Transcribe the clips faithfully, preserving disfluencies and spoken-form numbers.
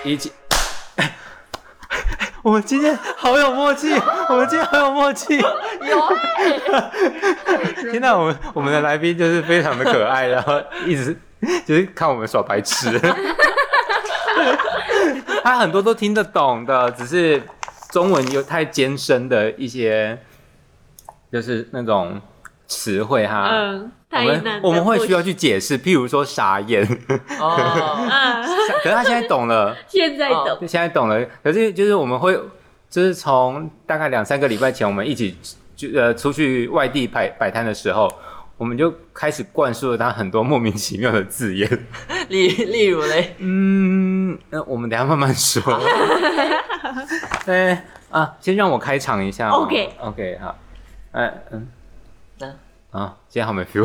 一起。我们今天好有默契，我们今天好有默契。有，天哪，我们我们的来宾就是非常的可爱，然后一直就是看我们耍白痴。他很多都听得懂的，只是中文有太艰深的一些，就是那种词汇哈。嗯。我们我们会需要去解释，譬如说傻眼，哦，可是他现在懂了， 现在懂， 现在懂了。可是就是我们会，就是从大概两三个礼拜前，我们一起就呃出去外地摆摆摊的时候，我们就开始灌输了他很多莫名其妙的字眼， 例例如嘞， 嗯，那我们等一下慢慢说。对啊，先让我开场一下。 OK OK 好，哎嗯。啊，今天好没 feel。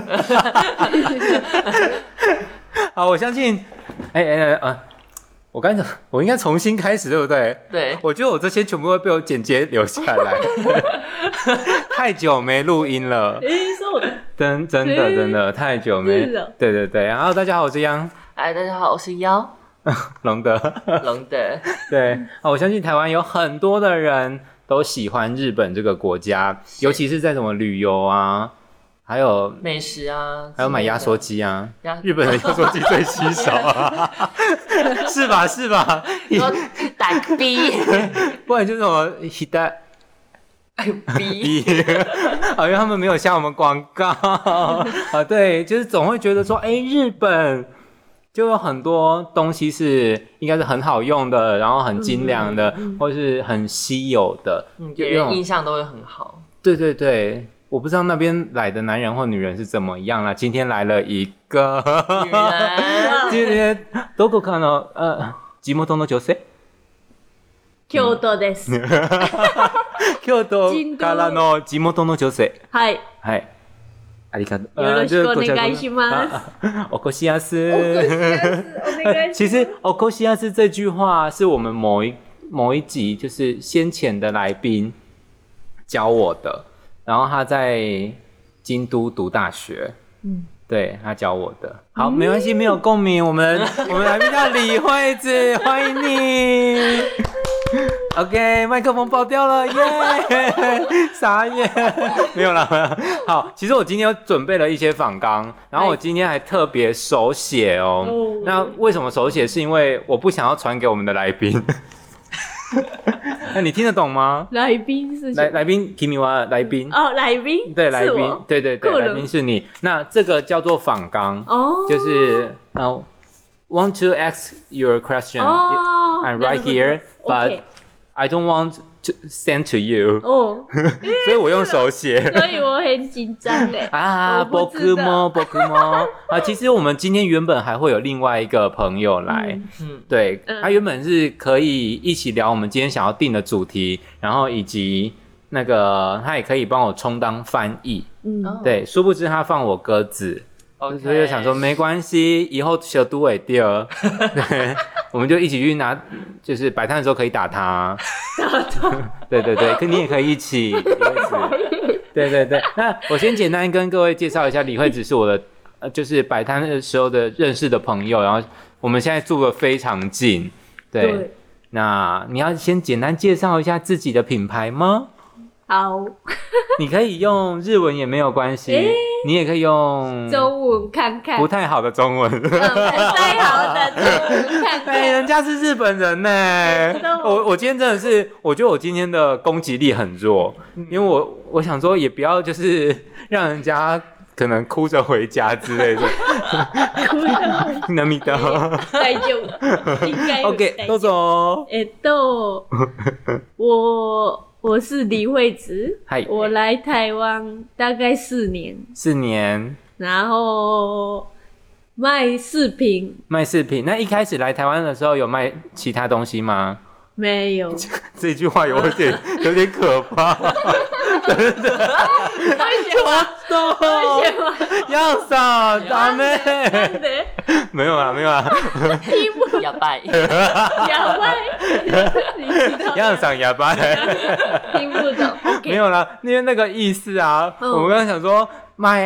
好，我相信，哎哎哎啊，我刚才我应该重新开始，对不对？ 对。 我觉得我这些全部会被我剪接留下来。太久没录音了。 哎，说的。 真真的真的太久没。对对对，然后大家好，我是央。 哎，大家好，我是妖。 龙德。 龙德。 对啊，我相信台湾有很多的人都喜欢日本这个国家，尤其是在什么旅游啊，还有美食啊， 还有买压缩机啊，日本的压缩机最稀少啊，是吧？是吧？ 打逼， 不然就是什么 hida 逼， 好像他们没有下我们广告啊，对，就是总会觉得说，哎，日本。就有很多东西是应该是很好用的，然后很精良的，嗯嗯、或是很稀有的， 嗯，给人印象都会很好。 对对对，我不知道那边来的男人或女人是怎么样啦。今天来了一个女人，今天どこかの呃地元の女性。 京都です。 京都からの地元の女性。 はい。 はい。ありがとう。 よろしくお願いします。 おこしやす。其实おこしやす这句话是我们某一某一集就是先前的来宾教我的，然后他在京都读大学，嗯，对他教我的。好，没关系，没有共鸣。我们我们来宾叫李惠子，欢迎你。OK， 麦克风爆掉了，耶、yeah! 傻眼，没有啦，没有啦。好，其实我今天有准备了一些访纲，然后我今天还特别手写哦。哦那为什么手写？是因为我不想要传给我们的来宾。那你听得懂吗？ 来宾是来来宾 ，Kimi wa 来宾哦，来宾对来宾，对对对，来宾是你。那这个叫做访纲哦，就是呃、uh, ，want to ask your question、哦、I'm right here, but、okay. I don't want to send to you. 哦，所以我用手写， 所以我很紧张嘞。 啊，僕も僕も啊，其实我们今天原本还会有另外一个朋友来，嗯，对，嗯、他原本是可以一起聊我们今天想要定的主题，然后以及那个他也可以帮我充当翻译，嗯，对，殊不知他放我鸽子。Okay. 所以就想说没关系，以后小都会掉，对，我们就一起去拿，就是摆摊的时候可以打他，打他，对对对，跟你也可以一起，一起对对对。那我先简单跟各位介绍一下，李惠子是我的，呃，就是摆摊的时候的认识的朋友，然后我们现在住得非常近，对。对那你要先简单介绍一下自己的品牌吗？ 好， 你可以用日文也没有关系，欸、你也可以用中文看看， 不太好的中文， 嗯、太好的中文看看。 哎、欸，人家是日本人呢、欸，我我今天真的是，我觉得我今天的攻击力很弱，因为我我想说也不要就是让人家可能哭着回家之类的， 哭着回涙大丈夫，应该 OK， どうぞ。 えっと，我。我是李惠子，我来台湾大概四年， 四年， 然后卖饰品， 卖饰品。那一开始来台湾的时候有卖其他东西吗？ 没有。 这句话有点有点可怕。真的， ちょっと、 ヤンさん、ダメ。 なんで？ 没有啦，没有啦。 听不やばい。 やばい。 ヤンさんやばい。 听不懂。 没有啦，因为那个意思啊，嗯、我们刚刚想说卖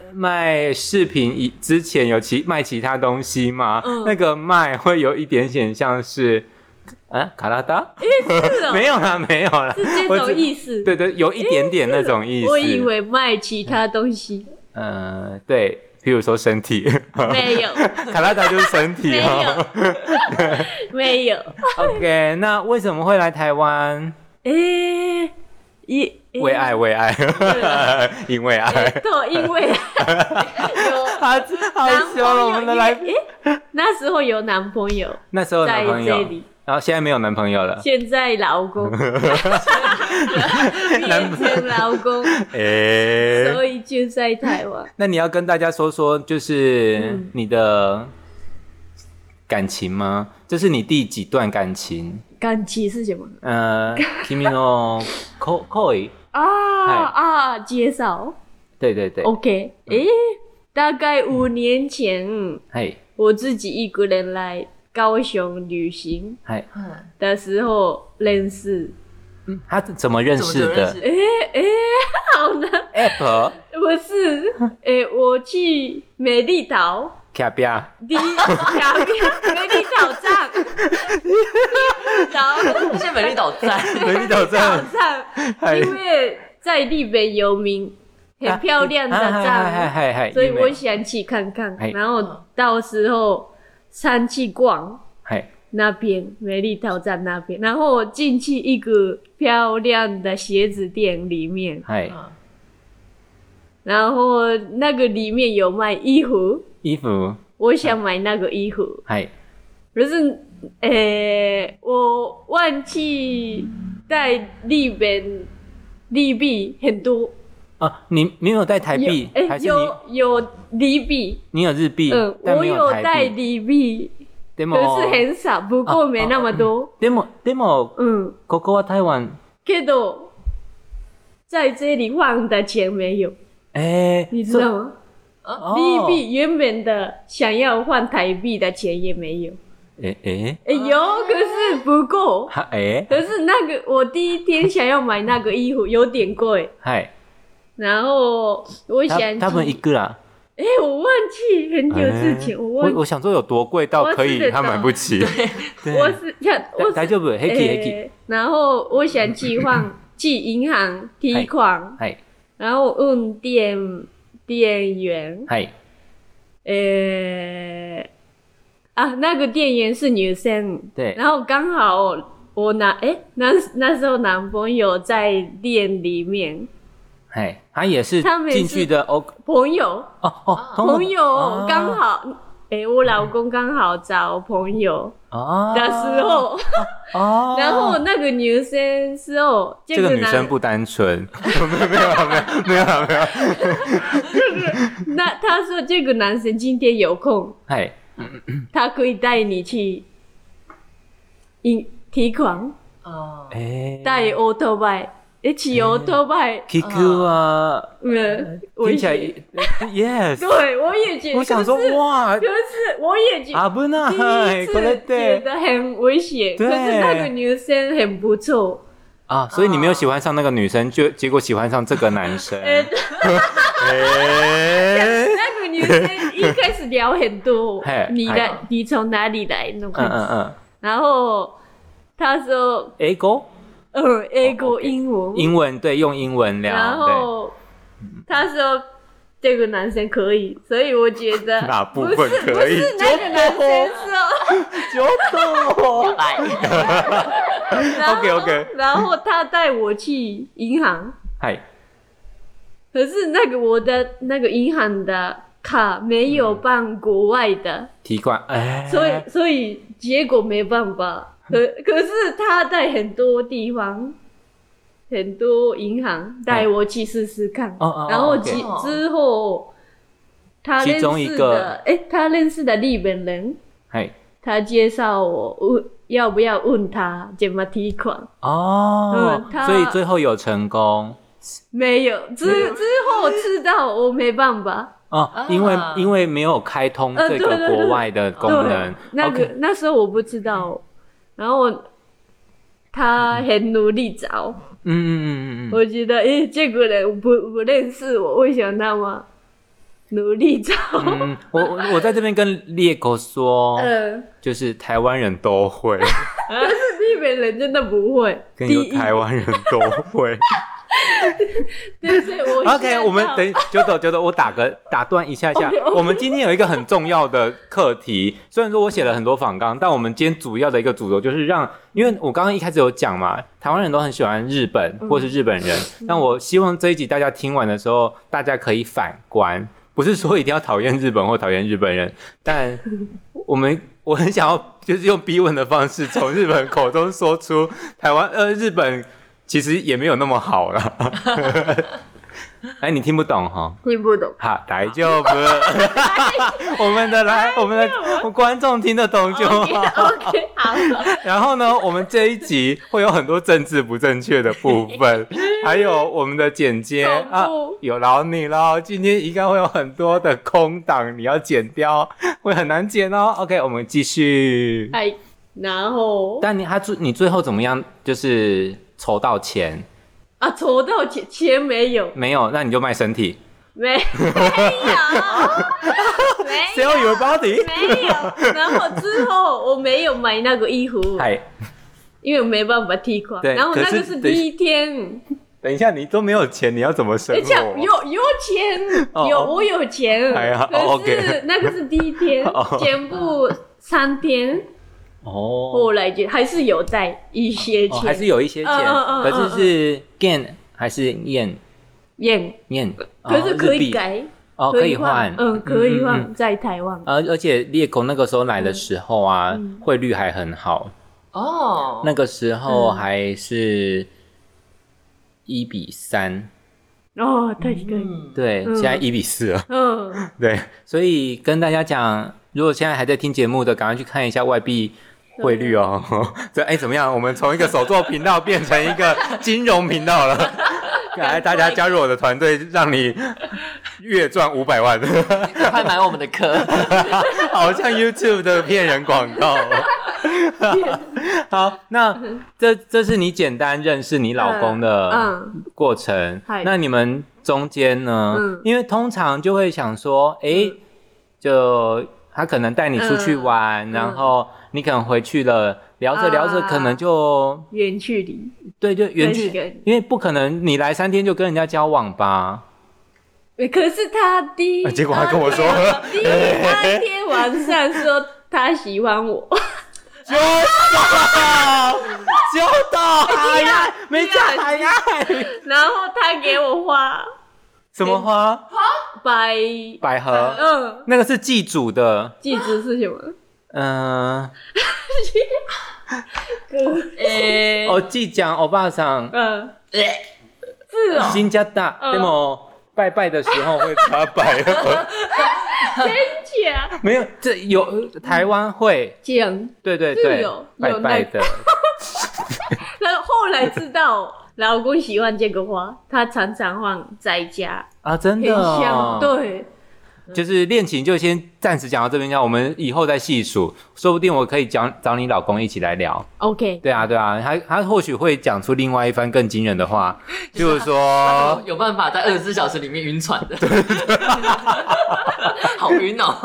卖饰品之前有其卖其他东西吗？嗯、那个卖会有一点点像是。啊，卡拉达？ 是哦， 没有啦，没有啦， 是这种意思。 对对，有一点点那种意思。 我以为卖其他东西。 呃，对，譬如说身体。 没有， 卡拉达就是身体。 没有，没有。 OK， 那为什么会来台湾？ 诶， 一为爱，为爱，因为爱， 对，因为有好羞了，我们的来宾。 那时候有男朋友， 那时候有男朋友，然后现在没有男朋友了。 现在老公，变成老公，欸、所以就在台湾。 那你要跟大家说说，就是你的感情吗？这是你第几段感情？ 感情是什么？ 呃，君の恋啊啊，介绍。 对对对。 OK， 诶、欸，大概五年前， 嘿。 我自己一个人来高雄旅行的时候认识。 嗯，他怎么认识的？ 哎哎、欸欸，好难。 App 不是，哎、欸，我去美丽岛。 卡比亚。 第一，卡比亚，美丽岛站。 岛，那些美丽岛站， 美丽岛站， 因为在日本有名。很漂亮的站，所以我想去看看，然后到时候上去逛那边美丽岛站那边，然后我进去一个漂亮的鞋子店里面，然后那个里面有卖衣服， 衣服， 我想买那个衣服，可是诶，我忘记带日本日币很多。 啊，你没有带台币， 欸、 还是你有有日币？ 你有日币， 嗯， 但没有我有带日币，可是很少，不过没那么多。 でもでも，嗯，ここは台湾。 けど在这里换的钱没有，哎、欸，你知道吗？日币原本的想要换台币的钱也没有。 哎哎哎，有，可是不够。哎、欸，可是那个我第一天想要买那个衣服有点贵。嗨。然后我想他们一个啦， 哎、欸，我忘记很久之前，欸、我忘记我我想说有多贵到可以他买不起。 对，我是想我大丈夫，黑气黑气。 然后我想去换去银行提款，然后问店店员，哎，呃啊，那个店员是女生，对，然后刚好我男哎、欸、那那时候男朋友在店里面。 哎，他也是进去的哦， 朋友哦哦， 朋友刚好，哎、欸，我老公刚好找朋友的时候，哦，然后那个女生时候， 这个女生不单纯，没有没有没有没有没有， 那他说这个男生今天有空，哎，他可以带你去提款哦，哎，带欧托拜。一起欧托拜， 聞くわ， 嗯， 听起来 ，yes， 对，我也觉得， 我想说哇， 可是我也觉得， 危ない， 第一次觉得很危险，可是那个女生很不错啊，所以你没有喜欢上那个女生，就结果喜欢上这个男生，哎， 那个女生一开始聊很多，你来，你从哪里来那种，嗯嗯嗯，然后他说， 英語。 嗯，英国英文， 英文对，用英文聊。 然后他说这个男生可以，所以我觉得哪部分可以？ 不是那个男生说， 就多。OK OK。 然后他带我去银行，嗨。可是那个我的那个银行的卡没有办国外的提款，哎， 所以所以结果没办法。可可是他在很多地方，很多银行带我去试试看，哦、然后之、哦、之后他认识的，哎、欸，他认识的日本人，他介绍我问要不要问他怎么提款哦、嗯，所以最后有成功？ 没有，之之后知道我没办法。 哦，因为、啊、因为没有开通这个国外的功能， 呃、那个、okay. 那时候我不知道。然后他很努力找，嗯嗯嗯嗯，我觉得诶、欸，这个人不不认识我，为什么那么努力找。 嗯，我我在这边跟猎狗说， 呃， 就是台湾人都会， 但是日本人真的不会， 跟有台湾人都会。 对，所以我 OK， 我们等久斗久斗，我打个打断一下下。 okay, okay. 我们今天有一个很重要的课题，虽然说我写了很多访纲，但我们今天主要的一个主轴就是让，因为我刚刚一开始有讲嘛，台湾人都很喜欢日本或是日本人，嗯、但我希望这一集大家听完的时候，大家可以反观，不是说一定要讨厌日本或讨厌日本人，但我们我很想要就是用逼问的方式，从日本口中说出台湾呃日本。其实也没有那么好啦。哎，你听不懂哈？ 听不懂。 好，大丈夫。我们的来，我们的观众听得懂就好。 OK， 好。 然后呢，我们这一集会有很多政治不正确的部分，还有我们的剪接啊，有劳你了。今天应该会有很多的空档，你要剪掉，会很难剪哦。OK， 我们继续。 哎，然后。 但你他最你最后怎么样？就是筹到钱。 啊，筹到钱钱没有， 没有，那你就卖身体。 没有，没有 ，sell your body， 没有。然后之后我没有买那个衣服，因为我没办法提款。然后那个是第一天。 等一下，你都没有钱，你要怎么生活？ 有有钱，哦、有我有钱， 哎呀可是那个是第一天，哦、全部三天。哦，后来就还是有带一些钱， 哦、还是有一些钱，嗯嗯、可是是 gain 还是 yen yen yen， 可是可以改哦，可以换， 嗯，可以换、嗯、在台湾。 而而且猎狗那个时候来的时候啊，嗯、汇率还很好哦，那个时候还是一比三。 哦，对对、 嗯、对，现在一比四了。嗯，对，所以跟大家讲，如果现在还在听节目的，赶快去看一下外币汇率哦。这哎怎么样？我们从一个手作频道变成一个金融频道了。来，大家加入我的团队，让你月赚五百万。 快买我们的课， 好像 YouTube 的骗人广告。好，那这这是你简单认识你老公的过程。嗯嗯、那你们中间呢？嗯、因为通常就会想说，哎、欸，就他可能带你出去玩，嗯、然后你可能回去了，聊着聊着，可能就远距离。 对，就远距离，因为不可能你来三天就跟人家交往吧。 可是他第一、 啊，结果他跟我说， 第三天晚上说他喜欢我。 就到，就到海岸，没讲海岸。 然后他给我花， 什么花？花百百合。嗯，那个是祭祖的。 祭祖是什么？ 嗯，呃，哦，祭讲欧巴桑。嗯， 是哦。 新加大，那么拜拜的时候会插百合。 真假？ 没有，这有台湾会讲， 对对对， 有拜拜的。 然后后来知道老公喜欢这个花，他常常放在家啊，真的、哦， 很香，对。 就是恋情就先暂时讲到这边，我们以后再细数，说不定我可以找找你老公一起来聊。 OK， 对啊对啊，他他或许会讲出另外一番更惊人的话，譬如说有办法在二十四小时里面晕船的，对对好晕哦。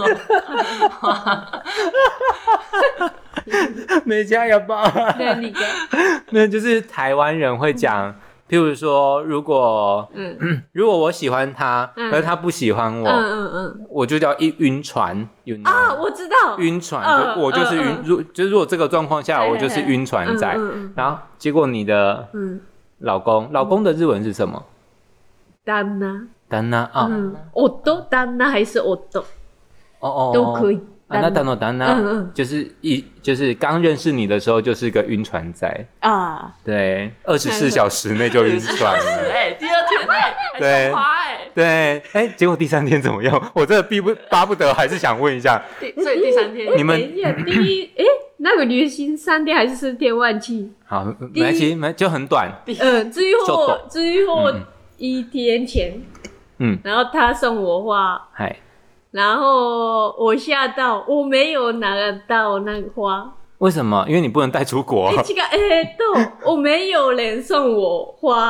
没加油吧？ 对，你给。 那就是台湾人会讲。譬如说，如果嗯，如果我喜欢他，嗯、可是他不喜欢我，嗯嗯嗯，我就叫一晕船 you know? 啊，我知道， 晕船，嗯、就我就是晕，嗯、如就是如果这个状况下，嗯、我就是晕船仔。嗯嗯、然后结果你的老公，嗯、老公的日文是什么？ 旦那， 旦那啊， 我都旦那还是我都， 哦哦， 都可以。 啊，那当然当然，就是一就是刚认识你的时候就是个晕船仔啊，对，二十四小时内就晕船了， 哎，第二天哎， 对，对，哎，结果第三天怎么样？我真的逼不巴不得，还是想问一下， 所以第三天你们第一哎，那个旅行三天还是四天忘记？ 好，没关系，没就很短， 嗯，最后最后一天前，嗯，然后他送我花，嗨。然后我吓到，我没有拿到那个花。 为什么？因为你不能带出国。 哎，这个哎，对，我没有人送我花。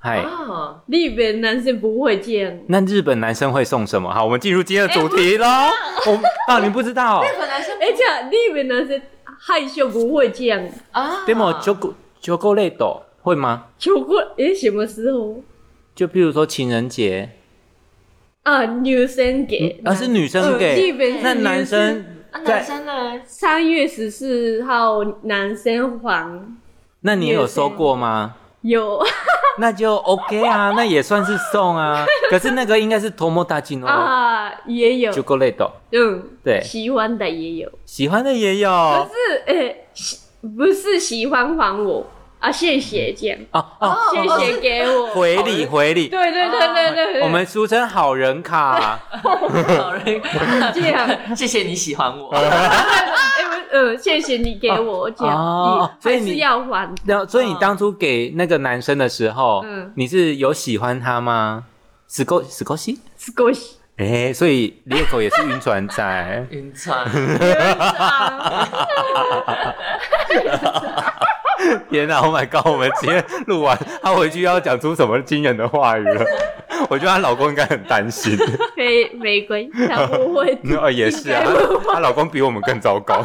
嗨， 日本男生不会这样。 那日本男生会送什么？好，我们进入今天的主题喽。我啊，你不知道？ 日本男生， 哎，这样日本男生害羞不会这样啊。 对吗？巧克巧克力豆会吗？ 巧克力，哎，什么时候？ 就比如说情人节啊，女生给， 啊是女生给，那男生男生呢？ 三月十四号男生还。 那你有收过吗？ 有。 那就 OK 啊，那也算是送啊。可是那个应该是tomodachi 啊，也有。 巧克力豆， 嗯， 对， 喜欢的也有， 喜欢的也有。 可是，诶，不是喜欢还我。啊，谢谢这样哦哦， 谢谢给我回礼回礼， 对对对对对对， 我们俗称好人卡， 好人卡这样， 谢谢你喜欢我， 呃，谢谢你给我这样，哦，所以你要还， 所以你当初给那个男生的时候，嗯，你是有喜欢他吗？少少し少し， 哎，所以猎口也是晕船仔， 晕船， 晕船。 天哪 ！Oh my god！ 我们今天录完，她回去要讲出什么惊人的话语了？我觉得她老公应该很担心。 没没关系，她不会。 哦，也是啊，她老公比我们更糟糕。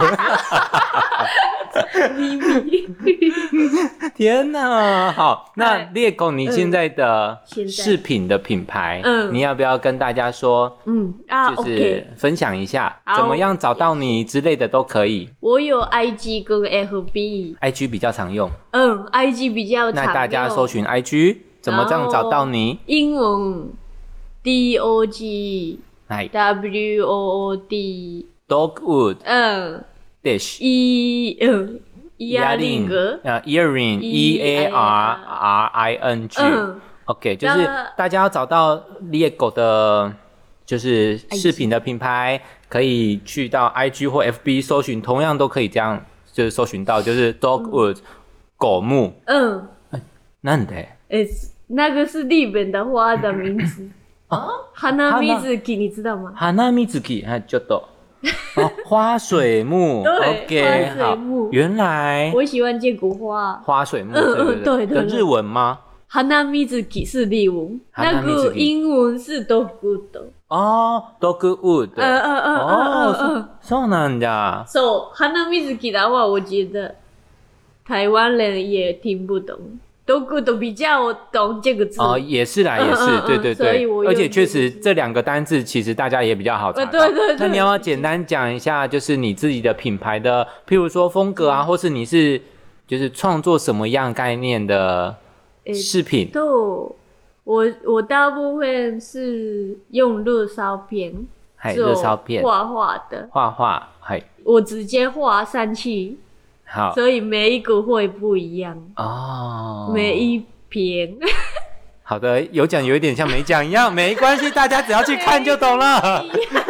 咪咪。 天哪！好，那猎狗，你现在的饰品的品牌，嗯，你要不要跟大家说？嗯啊，就是分享一下，怎么样找到你之类的都可以。 我有 I G 跟 F B，I G 比较常用。 嗯 ，I G 比较常用。 那大家搜寻 I G， 怎么这样找到你？ 英文 D O G W O O D Dogwood， 嗯 ，Dish E 嗯 earring 啊 earring E A R R I N G，OK， 就是大家要找到猎狗的，就是饰品的品牌，可以去到 I G 或 F B 搜寻，同样都可以这样。就是搜寻到，就是 Dogwood， 狗木。嗯，なんで？ 诶，那个是日本的花的名字。啊，花水木，你知道吗？ 花水木，哎，ちょっと。哦，花水木。 对，花水木。 原来。 我喜欢这股花。 花水木，对对对。对日文吗？ 花水是日文，那个英文是 Dogwood。 哦 ，Dogwood， 嗯嗯嗯嗯嗯， そうなんだ。 So， 花水的话，我觉得台湾人也听不懂 ，Dogwood 比较懂这个字。 哦，也是啦，也是，对对对。而且确实这两个单字其实大家也比较好查到。 对对对。 那你要不要简单讲一下，就是你自己的品牌的，譬如说风格啊，或是你是就是创作什么样概念的饰品？ 对。我我大部分是用热烧片， 热烧片画画的， 画画， 我直接画上去， 好， 所以每一个会不一样哦，每一篇。 好的，有讲有一点像没讲一样，没关系，大家只要去看就懂了。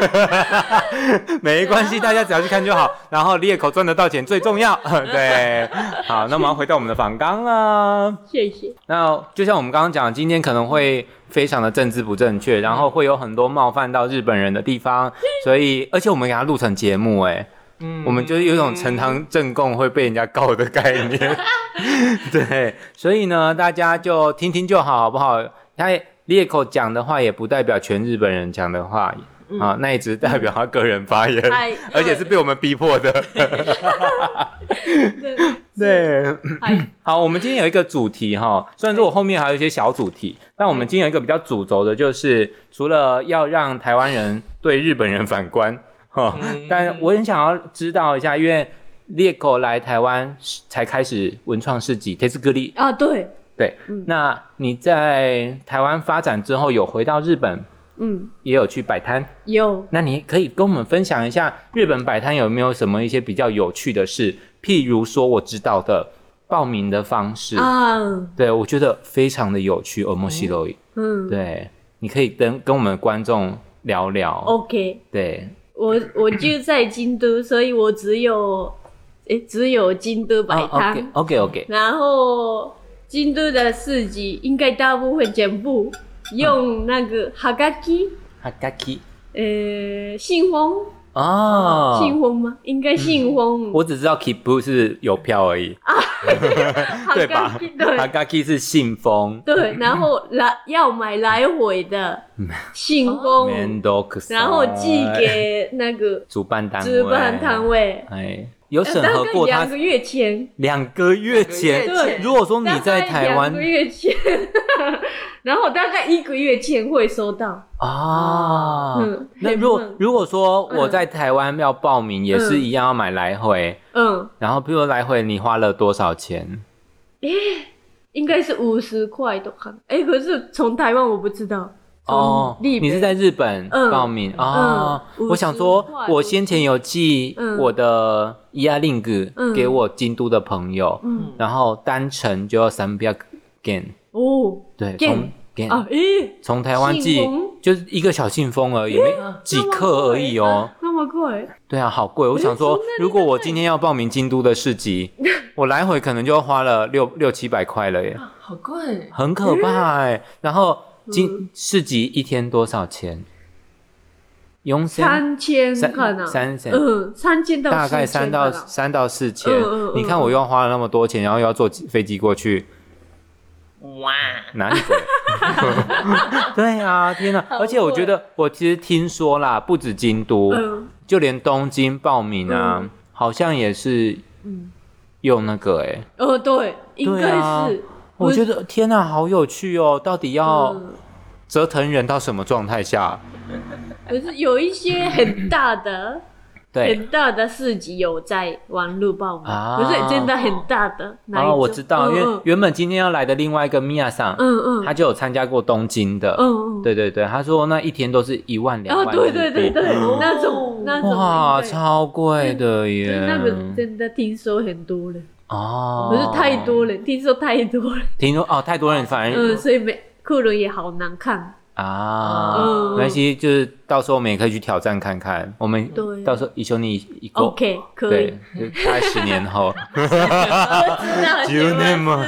没关系，大家只要去看就好。然后猎口赚得到钱最重要。对，好，那我们要回到我们的访纲了。 谢谢。 那就像我们刚刚讲，今天可能会非常的政治不正确，然后会有很多冒犯到日本人的地方，所以而且我们给它录成节目，哎。嗯，我们就是有一种呈堂证供会被人家告的概念，对，所以呢，大家就听听就好，好不好？他猎口讲的话也不代表全日本人讲的话，嗯、啊，那也只是代表他个人发言，嗯、而且是被我们逼迫的。对，好，我们今天有一个主题哈，虽然说我后面还有一些小主题，但我们今天有一个比较主轴的，就是除了要让台湾人对日本人反观。哦嗯、但我很想要知道一下，因为猎狗来台湾才开始文创市集 Tetsuguri 啊，对对、嗯，那你在台湾发展之后有回到日本，嗯，也有去摆摊， 有， 那你可以跟我们分享一下日本摆摊有没有什么一些比较有趣的事，譬如说我知道的报名的方式啊，对我觉得非常的有趣，面白い，嗯，对，你可以跟跟我们观众聊聊 ，OK， 对。 我我就在京都，所以我只有诶只有京都摆摊、 oh, OK OK OK。 然后京都的市集应该大部分全部用那个哈嘎基， 哈嘎基， 呃信封哦， 信封吗？应该信封。 嗯、我只知道 Kipu 是邮票而已，啊、对吧？ 对 ，Hagaki 是信封。 对，然后来要买来回的信封，然后寄给那个主办单位。 主办单位， 哎。有审核过他两个月前， 两个月前，对。如果说你在台湾， 两个月前，然后大概一个月前会收到啊。嗯，那如果如果说我在台湾要报名，也是一样要买来回，嗯，然后比如来回你花了多少钱？ 诶，应该是五十块的看，诶，可是从台湾我不知道。 哦，你是在日本报名啊？我想说，我先前有寄我的伊亚 link 给我京都的朋友，然后单程就要三百 yen 哦，对，从 yen 啊，诶，从台湾寄就是一个小信封而已，没几克而已哦， 那么贵？ 对啊，好贵。我想说，如果我今天要报名京都的市集，我来回可能就花了六六七百块了耶， 好贵， 很可怕哎。然后。今市集一天多少钱？用三千看啊， 三千， 嗯，三千到大概三到三到四千。你看我又花了那么多钱，然后又要坐飞机过去，哇，哪里贵？对啊，天哪！而且我觉得，我其实听说啦，不止京都，就连东京报名啊，好像也是用那个哎。 哦，对，应该是。 我觉得天哪，好有趣哦！到底要折腾人到什么状态下？ 可是有一些很大的、对很大的市集有在网络报名，啊、可是真的很大的。 哦，我知道，嗯、因为原本今天要来的另外一个米娅桑，嗯嗯，他就有参加过东京的，嗯嗯，对对对，他说那一天都是一万两万日币， 哦，对对对对，嗯、那种那种哇，超贵的耶， 那个真的听说很多人。哦，可是太多人，听说太多人， 听说哦，太多人反而嗯，所以没客人也好难看啊。嗯，没关系，就是到时候我们也可以去挑战看看。我们到时候一兄弟一个 ，OK， 可以， 对，大概十年后， 九年吗？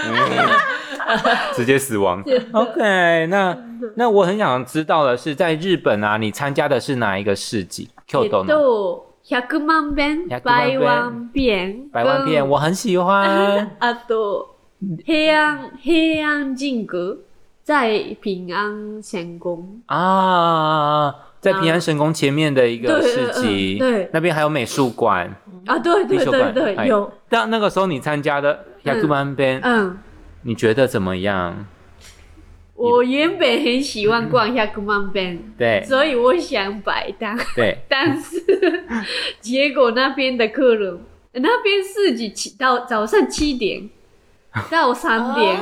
直接死亡。OK， 那那我很想知道的是，在日本啊，你参加的是哪一个市集 ？Kyoto 呢？ 百万遍，百万遍， 百万遍，我很喜欢。 あと平安平安神宮在平安神宮啊，在平安神宮前面的一个市集，对，那边还有美术馆啊，对对对对，有。 但那个时候你参加的百万遍，嗯，你觉得怎么样？ 我原本很喜欢逛百万遍，对，所以我想摆摊，对，但是结果那边的客人，那边市集起到早上七点到三点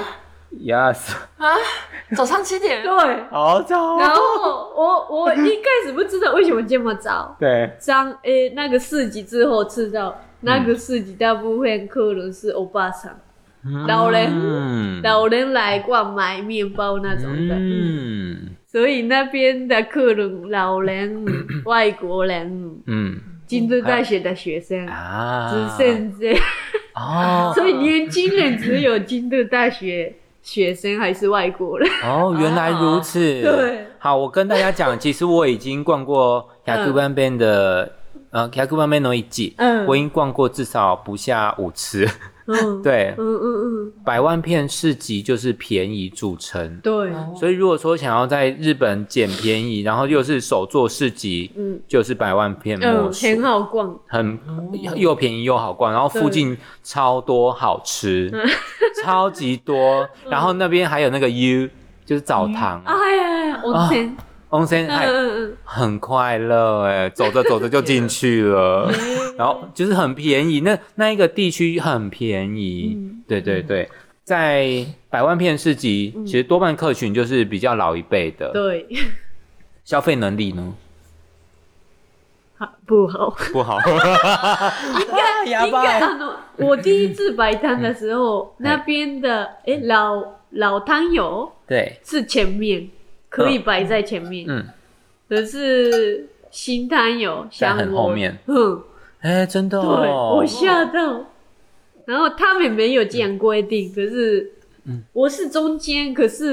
，yes 啊，早上七点， 对， 好早。 然后我我一开始不知道为什么这么早， 对， 上诶那个市集之后知道，那个市集大部分客人是欧巴桑。老人、嗯、老人来逛买面包那种的，嗯，所以那边的客人老人、外国人，嗯，京都大学的学生啊，只剩这哦，所以年轻人只有京都大学学生还是外国人哦，原来如此。 对， 好，我跟大家讲，其实我已经逛过百万遍的，呃，百万遍の一，嗯，我已经逛过至少不下五次。嗯，对，嗯嗯嗯，百万遍市集就是便宜著称， 对， 所以如果说想要在日本捡便宜，然后又是手作市集，嗯，就是百万遍莫属， 嗯，很好逛， 很又便宜又好逛，然后附近超多好吃，超级多，然后那边还有那个 U， 就是澡堂， 哎呀，温泉。 温泉还很快乐哎，走着走着就进去了，然后就是很便宜，那那一个地区很便宜，嗯、对对对，在百万遍市集，嗯、其实多半客群就是比较老一辈的， 对， 消费能力呢？ 好不好？ 不好， 应该应该啊，我第一次摆摊的时候，那边的哎老老摊友对是前面。可以摆在前面，嗯，可是新摊友在很后面， 嗯， 哎、欸，真的哦， 对，我吓到，然后他们没有这样规定，可是，嗯，我是中间，可是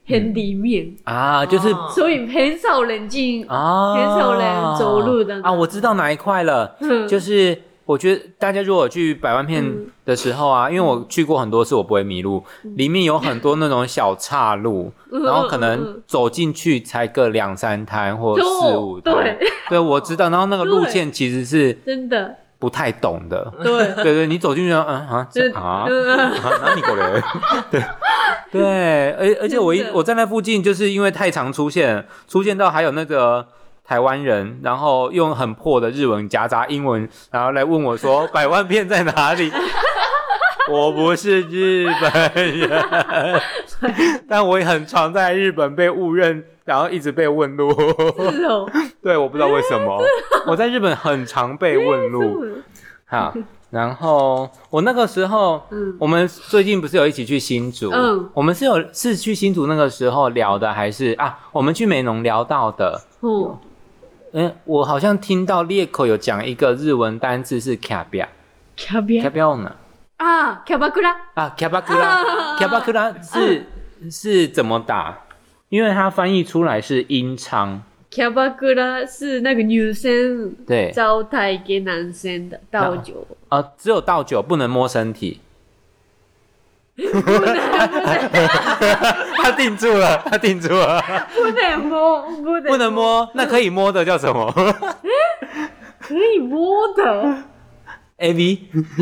很里面、 嗯、啊，就是所以很少人进啊，很少人走路的啊。我知道哪一块了，嗯、就是我觉得大家如果去百万片的时候啊，嗯、因为我去过很多次，我不会迷路，嗯、里面有很多那种小岔路，嗯、然后可能走进去才个两三摊或四五摊，对，对，我知道。然后那个路线其实是真的。不太懂的，对对对，你走进去嗯啊啊，哪里过来？对对，而而且我一我在那附近，就是因为太常出现，出现到还有那个台湾人，然后用很破的日文夹杂英文，然后来问我说百万片在哪里？我不是日本人，但我也很常在日本被误认。然后一直被问路，是哦，对，我不知道为什么，我在日本很常被问路。好，然后我那个时候，嗯，我们最近不是有一起去新竹，嗯，我们是有是去新竹那个时候聊的，还是啊，我们去美浓聊到的，哦，嗯，我好像听到裂口有讲一个日文单字是キャビャ，キャビャ，キャビャ呢？啊，キャバクラ啊，キャバクラ，キャバクラ是是怎么打？因为它翻译出来是阴娼，キャバクラ是那个女生对招待给男生的倒酒啊、呃，只有倒酒，不能摸身体。不能不能，他定住了，他定住了，不能摸，不能不能摸，那可以摸的叫什么？可以摸的 A V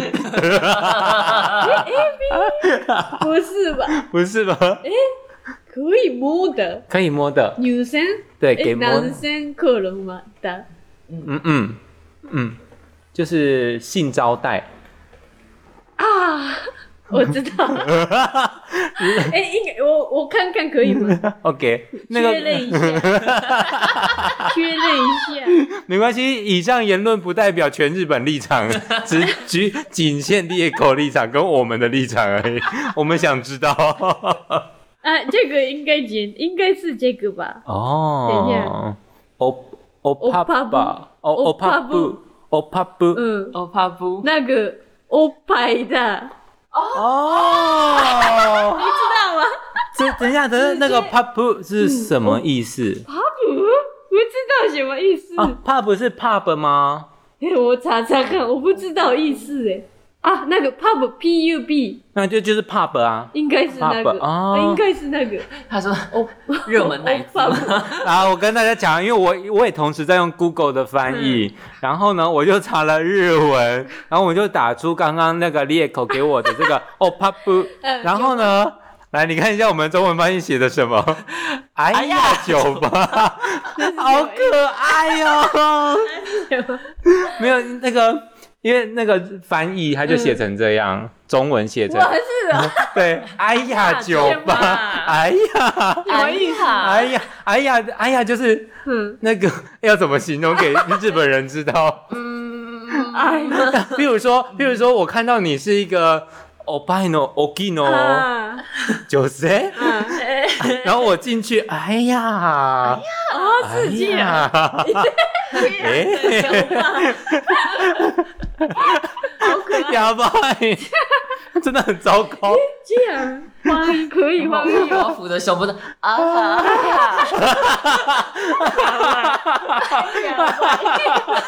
A V 不是吧？不是吧？哎。可以摸的，可以摸的，女生对给摸，男生可能吗的？嗯嗯嗯，就是性招待啊，我知道。哎、欸，应该我我看看可以吗 ？OK， 那个确认一下，确认一下，没关系。以上言论不代表全日本立场，只只仅限裂口立场跟我们的立场而已。我们想知道。啊，这个应该简，应该是这个吧？哦，等一下，欧欧帕吧，欧欧帕布，欧帕布，嗯，欧帕布，那个欧派的，哦，你知道吗？这等一下，等下，那个帕布是什么意思？帕布不知道什么意思啊？帕布是 pub 吗？我查查看，我不知道意思哎。啊，那个 pub P U B， 那就就是 pub 啊，应该是那个，哦、应该是那个。他说哦，热门奶子。啊，我跟大家讲，因为我我也同时在用 Google 的翻译，嗯、然后呢，我就查了日文，然后我就打出刚刚那个裂口给我的这个哦 pub， 然后呢，来你看一下我们中文翻译写的什么？哎呀，酒吧，好可爱哟、哦！没有那个。因为那个翻译他就写成这样，嗯、中文写成，是啊，对，哎呀酒吧，哎呀，什么意思？哎呀，哎呀，哎呀，就是嗯，那个要怎么形容给日本人知道？嗯，哎呀，比如说，比如说，我看到你是一个おっぱいの大きいの女性，然后我进去，哎呀，哦，刺激啊！哎，酒吧。好可爱，哑巴、欸，真的很糟糕。这样翻译可以吗？我要扶着胸部的啊哈哈哈！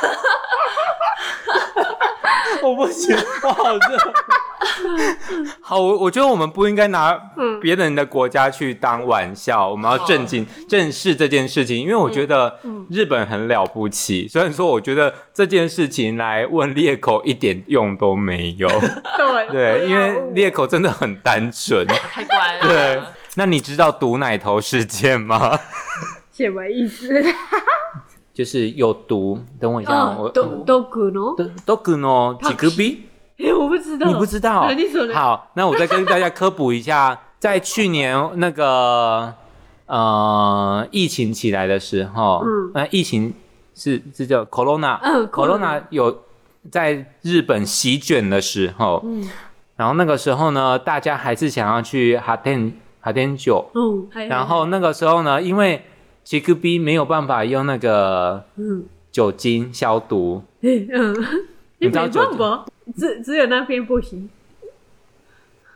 我不行，我好热。好，我我觉得我们不应该拿别人的国家去当玩笑，嗯、我们要正经、嗯、正视这件事情，因为我觉得日本很了不起。虽然说，我觉得这件事情来问裂口一点用都没有。对对，因为裂口真的很单纯，太乖了。对，那你知道毒奶头事件吗？什么意思？就是有毒。等我一下，哦、我毒毒の毒の乳首。欸、我不知道，你不知道？好，那我再跟大家科普一下，在去年那个呃疫情起来的时候，嗯，呃、疫情是是叫 corona， 嗯 ，corona 有在日本席卷的时候，嗯，然后那个时候呢，大家还是想要去哈天哈天酒，嗯，然后那个时候呢，因为乳首没有办法用那个嗯酒精消毒，嗯，你知道酒精。只只有那边不行，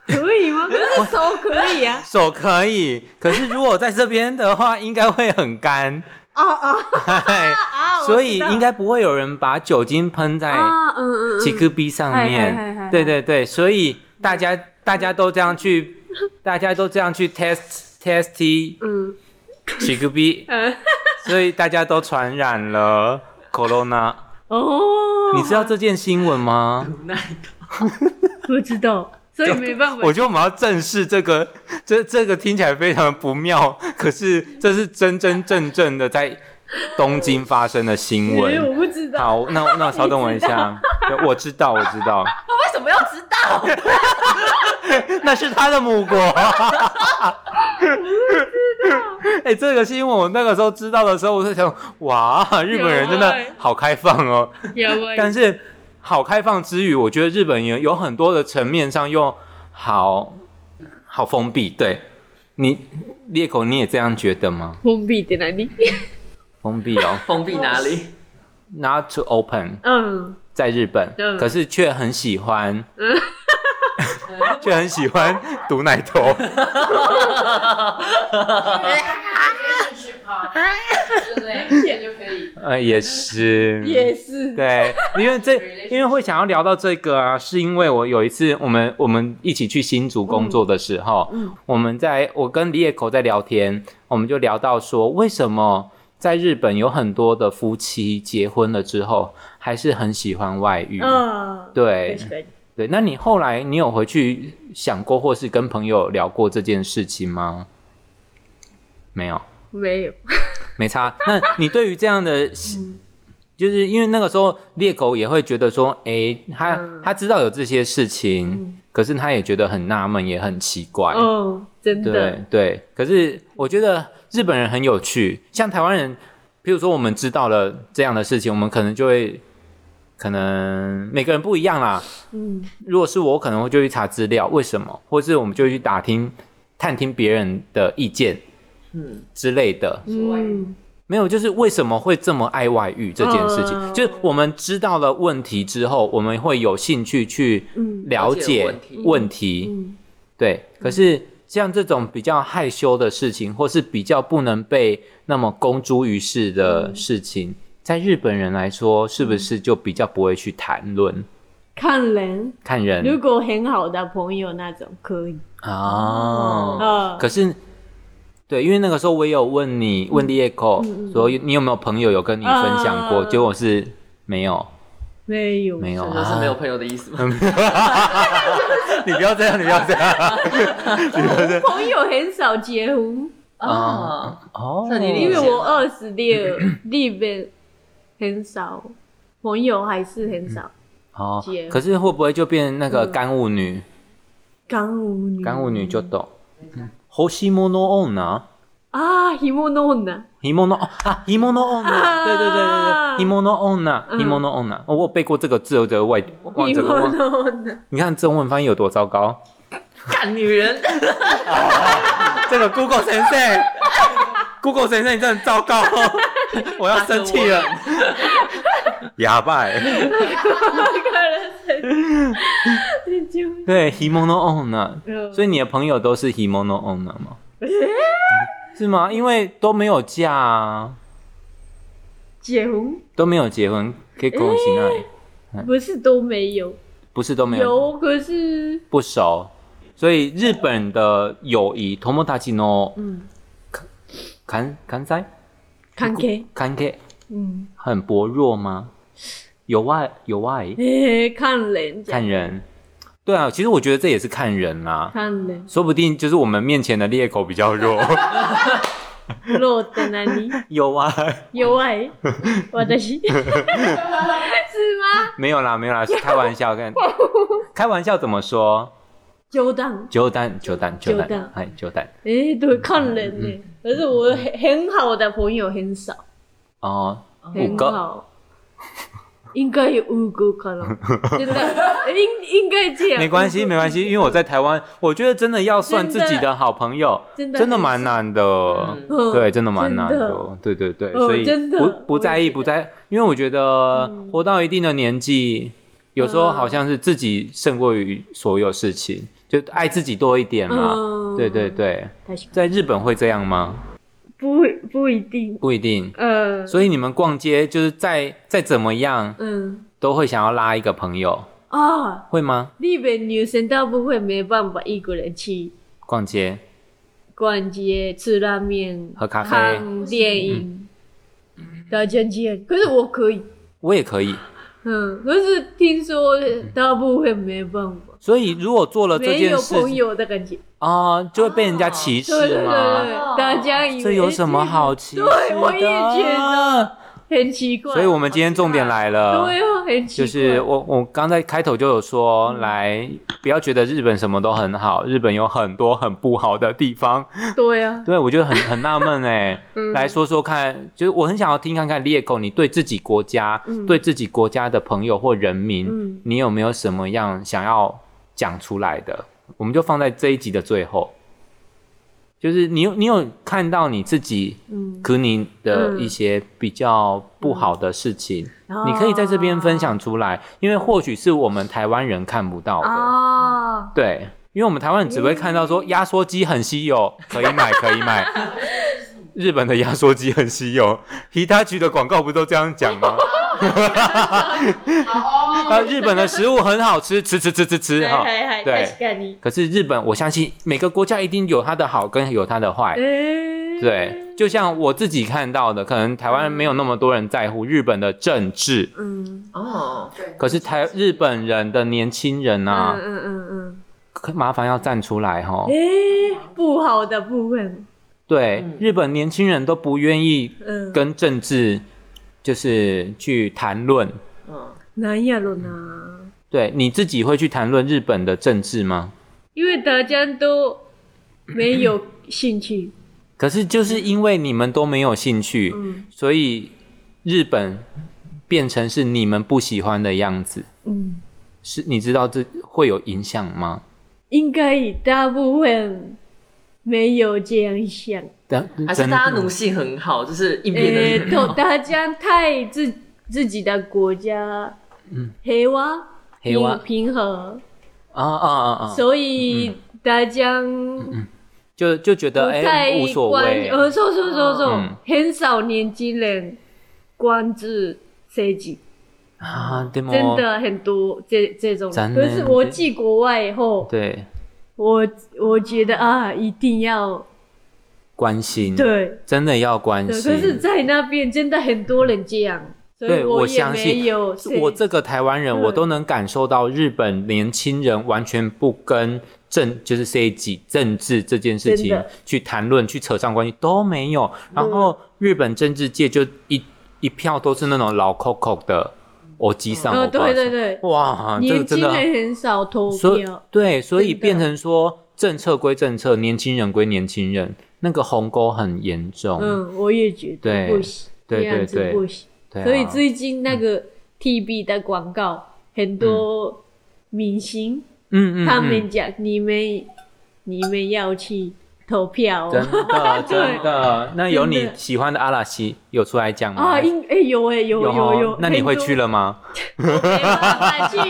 可以吗？可是手可以啊， 手可以，可是如果在这边的话，应该会很干。 啊啊啊！ 所以应该不会有人把酒精喷在七颗鼻上面。对对对，所以大家大家都这样去，大家都这样去 test test 嗯七颗鼻，所以大家都传染了 corona。哦，你知道这件新闻吗？ 不知道。所以没办法， 我觉得我们要正视这个，这这个听起来非常不妙，可是这是真真正正的在东京发生的新闻。 我不知道。 好，那那稍等我一下，我知道，我知道。 他为什么要知道？ 那是他的母国。我不知道。哎、欸，这个新闻我那个时候知道的时候，我就想，哇，日本人真的好开放哦。但是。好开放之余，我觉得日本有有很多的层面上又好好封闭。对你裂口，你也这样觉得吗？ 封闭在哪里？ 封闭哦， 封闭哪里 ？Not to open。 嗯， 在日本，嗯、可是却很喜欢，嗯、却很喜欢毒奶头。呃，也是， 也是， 对，因为这，因为会想要聊到这个啊，是因为我有一次我们我们一起去新竹工作的时候，嗯，我们在我跟李野口在聊天，我们就聊到说，为什么在日本有很多的夫妻结婚了之后，还是很喜欢外遇，嗯，对，对，那你后来你有回去想过，或是跟朋友聊过这件事情吗？没有。 没有， 没差。那你对于这样的，嗯、就是因为那个时候猎狗也会觉得说，哎、欸，他、嗯、他知道有这些事情，嗯、可是他也觉得很纳闷，也很奇怪。 哦，真的。 对对，可是我觉得日本人很有趣，像台湾人，譬如说我们知道了这样的事情，我们可能就会，可能每个人不一样啦。嗯，如果是我，可能会就去查资料，为什么，或是我们就去打听、探听别人的意见。嗯之类的，嗯，没有，就是为什么会这么爱外遇这件事情，嗯、就是我们知道了问题之后，我们会有兴趣去了解问题，问题嗯、对。可是像这种比较害羞的事情，或是比较不能被那么公诸于世的事情，嗯、在日本人来说，是不是就比较不会去谈论？ 看人，看人。 如果很好的朋友那种可以哦，嗯、可是。对，因为那个时候我也有问你，问李野口说你有没有朋友有跟你分享过，结果是没有， 没有， 没有， 这是没有朋友的意思吗？ 你不要这样，你不要这样， 我朋友很少结婚啊，哦， 因为我二十六，里面很少朋友还是很少， 哦，可是会不会就变那个干物女？ 干物女， 干物女就懂。欲しいもの女啊，ひもの女， ひもの啊，ひもの女，对对对对对，ひもの女，ひもの女，我有背過這個字，我的外忘這個忘。你看中文翻譯有多糟糕， 幹女人， 這個 Google 先生，Google 先生你真的很糟糕，我要生氣了，啞巴。对 himono onna， 所以你的朋友都是 himono onna 吗？欸、是吗？因为都没有嫁啊， 结婚都没有结婚，可以恭喜那里、 欸。不是都没有， 不是都没有， 有可是不熟。所以日本的友谊，tomodachi no，嗯，関関西， 関係， 関係，嗯，很薄弱吗？有外有外， 欸、看人， 看人，对啊，其实我觉得这也是看人啦、啊， 看人， 说不定就是我们面前的猎狗比较弱， 弱在哪里？ 有啊， 有啊，我的是，是吗？ 没有啦，没有啦，是开玩笑，看，开玩笑怎么说？ 冗談， 冗談，冗談，冗談，哎，冗談。 哎，对，看人呢，嗯、可是我很很好的朋友很少， 哦， 很好。应该有五个可能，真的应应该这样。 没关系，没关系，因为我在台湾，我觉得真的要算自己的好朋友，真的真的蛮难的，嗯、对，真的蛮难的，的对对对， 哦、 所以不不在意，不在，因为我觉得活到一定的年纪， 嗯、 有时候好像是自己胜过于所有事情， 就爱自己多一点嘛。嗯、对对对，在日本会这样吗？ 不不一定， 不一定。呃，所以你们逛街就是再再怎么样，嗯，都会想要拉一个朋友啊？会吗？ 日本女生大部分没办法一个人去逛街， 逛街吃拉面、 喝咖啡、 看电影、嗯、打针线。可是我可以， 我也可以。 嗯，可是听说大部分没办法。 所以如果做了这件事， 没有朋友的感觉啊、呃，就会被人家歧视吗？ 对对对，大家以为这有什么好歧视的？ 对，我也觉得很奇怪。 所以我们今天重点来了， 对啊，很奇怪。 就是我我刚在开头就有说，嗯、来不要觉得日本什么都很好，日本有很多很不好的地方。 对啊， 对，我觉得很很纳闷哎，嗯、来说说看，就是我很想要听看看Rieko，你对自己国家、嗯、对自己国家的朋友或人民，嗯、你有没有什么样想要讲出来的？我们就放在这一集的最后。就是你有你有看到你自己可能的一些比较不好的事情，嗯、你可以在这边分享出来，因为或许是我们台湾人看不到的。哦、对，因为我们台湾人只会看到说压缩机很稀有，可以买可以买。日本的压缩机很稀有 ，Hitachi 的广告不都这样讲吗？啊，日本的食物很好吃，吃吃吃吃吃哈。对，可是日本，我相信每个国家一定有它的好跟有它的坏。对，就像我自己看到的，可能台湾没有那么多人在乎日本的政治。嗯，哦，可是台日本人的年轻人啊，嗯嗯嗯，麻烦要站出来哈。 诶，不好的部分。 对，嗯、日本年轻人都不愿意跟政治就是去谈论。 嗯，哪样了呢？ 对，你自己会去谈论日本的政治吗？ 因为大家都没有兴趣。 可是就是因为你们都没有兴趣，嗯、所以日本变成是你们不喜欢的样子。嗯，是你知道这会有影响吗？ 应该大部分。没有这样想， 还是大家奴性很好，就是应变能力很好。 欸、大家太自自己的国家，嗯，黑娃， 黑娃平和啊啊啊啊！ 所以大家、 嗯嗯、就就觉得哎、欸、无所谓， 呃，说说说说，很少年轻人关注设计啊， 真的很多这这种。可是我去国外以后， 对。 我我觉得啊，一定要关心， 对， 真的要关心。 可是，在那边真的很多人这样，所以我也没有。 我这个台湾人，我都能感受到日本年轻人完全不跟政，就是政治政治这件事情去谈论、去扯上关系都没有。然后日本政治界就一一票都是那种老 Coco 的。我机上， 哦，对对对， 哇，这个真的年轻人很少投票， 对，所以变成说政策归政策，年轻人归年轻人，那个鸿沟很严重。 嗯，我也觉得不行， 对对对不行。所以最近那个 T V 的广告，很多明星，嗯嗯，他们讲你们你们要去投票， 真的真的。那有你喜欢的阿拉西有出来讲吗？ 啊，应哎有哎有有有。 那你会去了吗？ 我没办法去。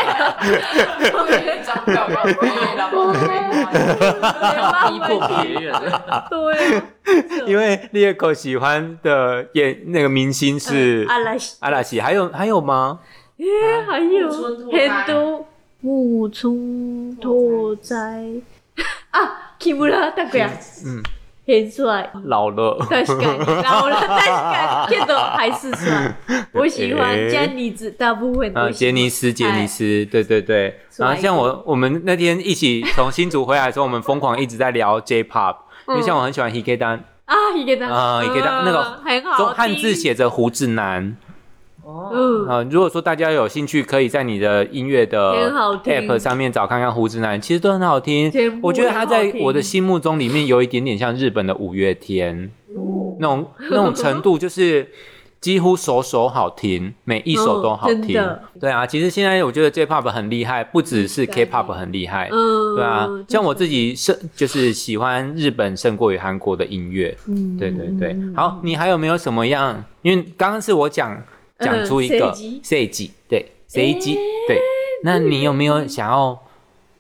逼迫别人。 对。 因为Rieko喜欢的演那个明星是阿拉西， 阿拉西，还有还有吗？ 哎，还有很多木村拓哉啊。木村拓哉，嗯，很帅， 老了， 確かに老了，確かに，けど还是帅。我喜欢杰尼斯，大部分都啊，杰尼斯，杰尼斯，对对对。然后像我，我们那天一起从新竹回来的时候，我们疯狂一直在聊 J-pop， 因为像我很喜欢 Higuedan 啊 ，Higuedan 啊 ，Higuedan 那个很好， 汉字写着胡子男。哦，啊，如果说大家有兴趣，可以在你的音乐的 App 上面找看看胡子男，其实都很好听。我觉得他在我的心目中里面有一点点像日本的五月天，哦、那种那种程度，就是几乎首首好听，每一首都好听。哦、对啊，其实现在我觉得 J-pop 很厉害，不只是 K-pop 很厉害。嗯，对啊，像我自己是就是喜欢日本胜过于韩国的音乐。嗯，对对对。好，你还有没有什么样？因为刚刚是我讲。讲出一个设计，对设计，对，那你有没有想要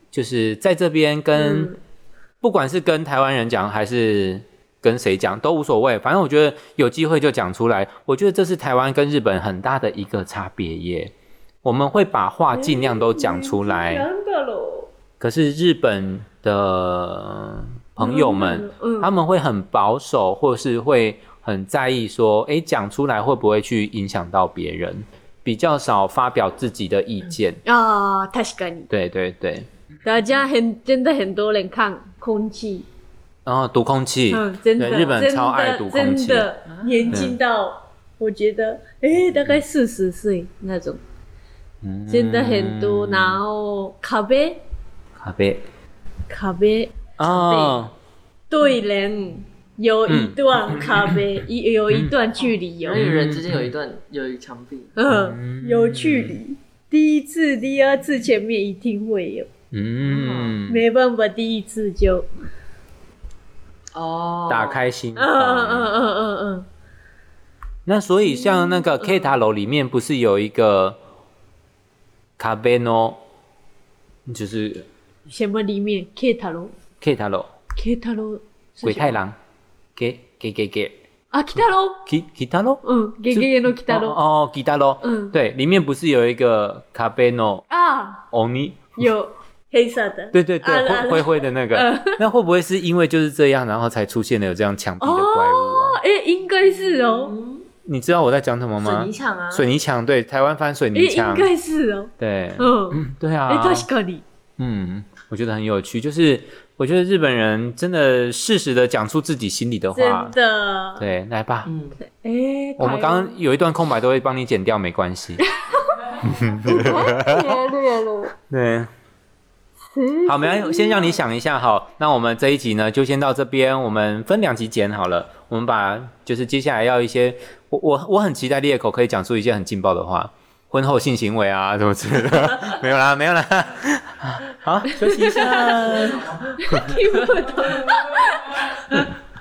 就是在这边跟、 嗯、 不管是跟台湾人讲还是跟谁讲都无所谓，反正我觉得有机会就讲出来。我觉得这是台湾跟日本很大的一个差别耶，我们会把话尽量都讲出来、欸、可是日本的朋友们、嗯嗯、他们会很保守，或是会很在意说诶讲出来会不会去影响到别人，比较少发表自己的意见啊。確かに， 对对对， 大家很真的很多人看空气， 然后读空气， 嗯，真的， 日本超爱读空气， 真的年轻到我觉得，哎、嗯，大概四十岁那种，嗯，真的很多。然后壁， 壁， 壁， 哦， 对人有一段壁，嗯、有一段距离哦， 人与人之间有一段有一墙壁， 嗯，有距离。第一次、第二次前面一定会有，嗯，没办法，第一次就。 哦，打开心房， 嗯嗯嗯嗯嗯。 那所以像那个 K 塔楼里面不是有一个卡贝诺，就是什么里面 K 塔楼 ？K 塔楼 ，K 塔楼， 鬼太郎 ，K K K K 啊 ，K 塔楼 ，K K 塔楼， 嗯 ，K K の K 塔楼， 哦 ，K 塔楼，嗯，对，里面不是有一个卡贝诺啊， 欧尼有。黑色的， 对对对，啊、灰灰的那个、呃，那会不会是因为就是这样，然后才出现了有这样墙壁的怪物、啊？ 哎、哦，应该是哦。 你知道我在讲什么吗？ 水泥墙啊， 水泥墙，对，台湾翻水泥墙， 应该是哦。 对， 嗯， 对啊。 哎，確かに。 嗯，我觉得很有趣，就是我觉得日本人真的适时的讲出自己心里的话， 真的。 对，来吧。 嗯，哎， 我们刚刚有一段空白都会帮你剪掉，没关系。对。好，没关系，先让你想一下哈。那我们这一集呢，就先到这边，我们分两集剪好了。我们把就是接下来要一些，我我我很期待烈口可以讲出一些很劲爆的话，婚后性行为啊，什么之类的。没有啦，没有啦。好，休息一下。听不懂。